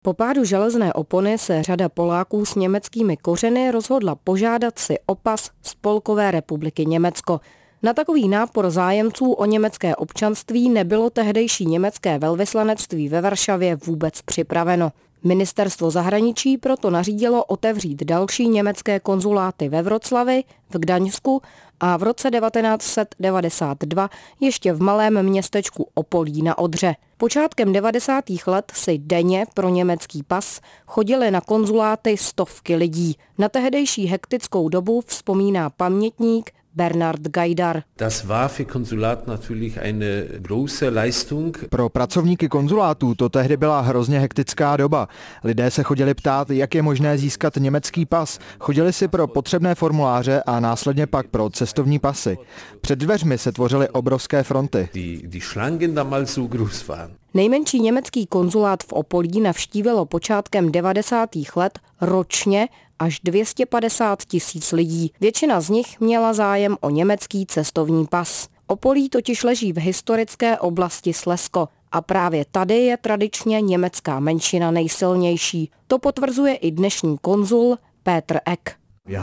Po pádu železné opony se řada Poláků s německými kořeny rozhodla požádat si o pas Spolkové republiky Německo. Na takový nápor zájemců o německé občanství nebylo tehdejší německé velvyslanectví ve Varšavě vůbec připraveno. Ministerstvo zahraničí proto nařídilo otevřít další německé konzuláty ve Vroclavi, v Gdaňsku a v roce 1992 ještě v malém městečku Opolí na Odře. Počátkem 90. let si denně pro německý pas chodili na konzuláty stovky lidí. Na tehdejší hektickou dobu vzpomíná pamětník Bernard Gaidar. Das war für Konsulat natürlich eine große Leistung. Pro pracovníky konzulátů to tehdy byla hrozně hektická doba. Lidé se chodili ptát, jak je možné získat německý pas. Chodili si pro potřebné formuláře a následně pak pro cestovní pasy. Před dveřmi se tvořily obrovské fronty. Die Schlangen damals so groß waren. Nejmenší německý konzulát v Opolí navštívilo počátkem 90. let ročně až 250 000 lidí. Většina z nich měla zájem o německý cestovní pas. Opolí totiž leží v historické oblasti Slezsko a právě tady je tradičně německá menšina nejsilnější. To potvrzuje i dnešní konzul Petr Eck.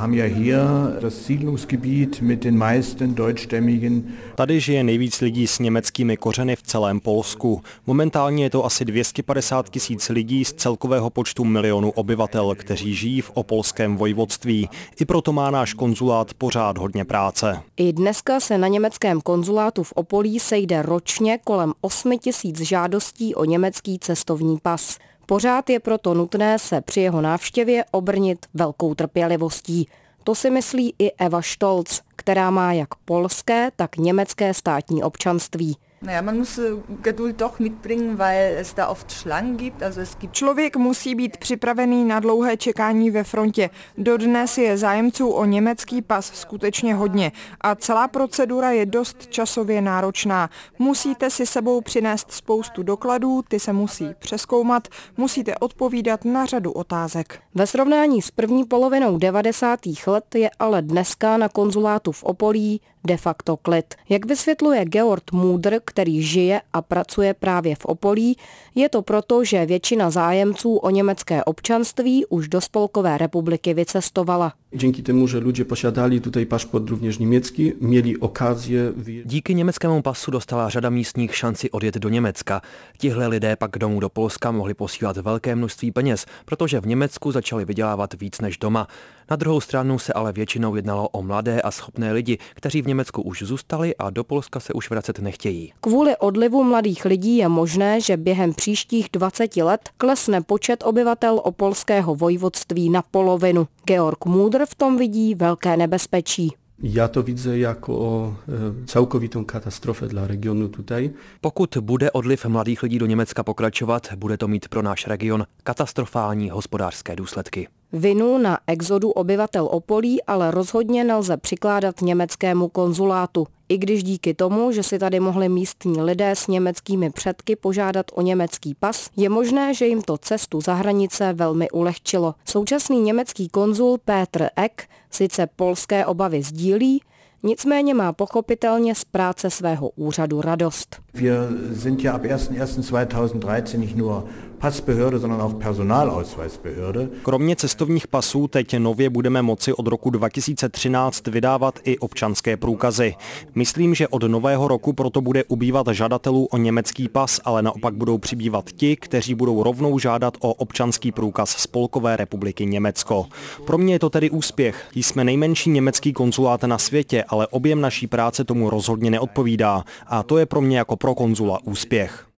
Tady žije nejvíc lidí s německými kořeny v celém Polsku. Momentálně je to asi 250 000 lidí z celkového počtu milionu obyvatel, kteří žijí v opolském vojvodství. I proto má náš konzulát pořád hodně práce. I dneska se na německém konzulátu v Opolí sejde ročně kolem 8 000 žádostí o německý cestovní pas. Pořád je proto nutné se při jeho návštěvě obrnit velkou trpělivostí. To si myslí i Eva Stolz, která má jak polské, tak německé státní občanství. Člověk musí být připravený na dlouhé čekání ve frontě. Dodnes je zájemců o německý pas skutečně hodně a celá procedura je dost časově náročná. Musíte si sebou přinést spoustu dokladů, ty se musí přezkoumat, musíte odpovídat na řadu otázek. Ve srovnání s první polovinou 90. let je ale dneska na konzulátu v Opolí de facto klid. Jak vysvětluje Georg Müder, který žije a pracuje právě v Opolí, je to proto, že většina zájemců o německé občanství už do Spolkové republiky vycestovala. Dzięki temu, że ludzie posiadali tutaj paszport również niemiecki, mieli okazję... Díky německému pasu dostala řada místních šanci odjet do Německa. Tihle lidé pak domů do Polska mohli posílat velké množství peněz, protože v Německu začali vydělávat víc než doma. Na druhou stranu se ale většinou jednalo o mladé a schopné lidi, kteří v Německu už zůstali a do Polska se už vracet nechtějí. Kvůli odlivu mladých lidí je možné, že během příštích 20 let klesne počet obyvatel opolského vojvodství na polovinu. Georg Müder v tom vidí velké nebezpečí. Ja to widzę jako całkowitą katastrofę dla regionu tutaj. Pokud bude odliv mladých lidí do Německa pokračovat, bude to mít pro náš region katastrofální hospodářské důsledky. Vinu na exodu obyvatel Opolí ale rozhodně nelze přikládat německému konzulátu. I když díky tomu, že si tady mohli místní lidé s německými předky požádat o německý pas, je možné, že jim to cestu za hranice velmi ulehčilo. Současný německý konzul Petr Eck sice polské obavy sdílí, nicméně má pochopitelně z práce svého úřadu radost. Wir sind ja ab 1.1.2013 nicht nur Passbehörde, sondern auch Personalausweisbehörde. Kromě cestovních pasů teď nově budeme moci od roku 2013 vydávat i občanské průkazy. Myslím, že od nového roku proto bude ubývat žadatelů o německý pas, ale naopak budou přibývat ti, kteří budou rovnou žádat o občanský průkaz Spolkové republiky Německo. Pro mě je to tedy úspěch. Jsme nejmenší německý konzulát na světě, ale objem naší práce tomu rozhodně neodpovídá. A to je pro mě jako pro konzula úspěch.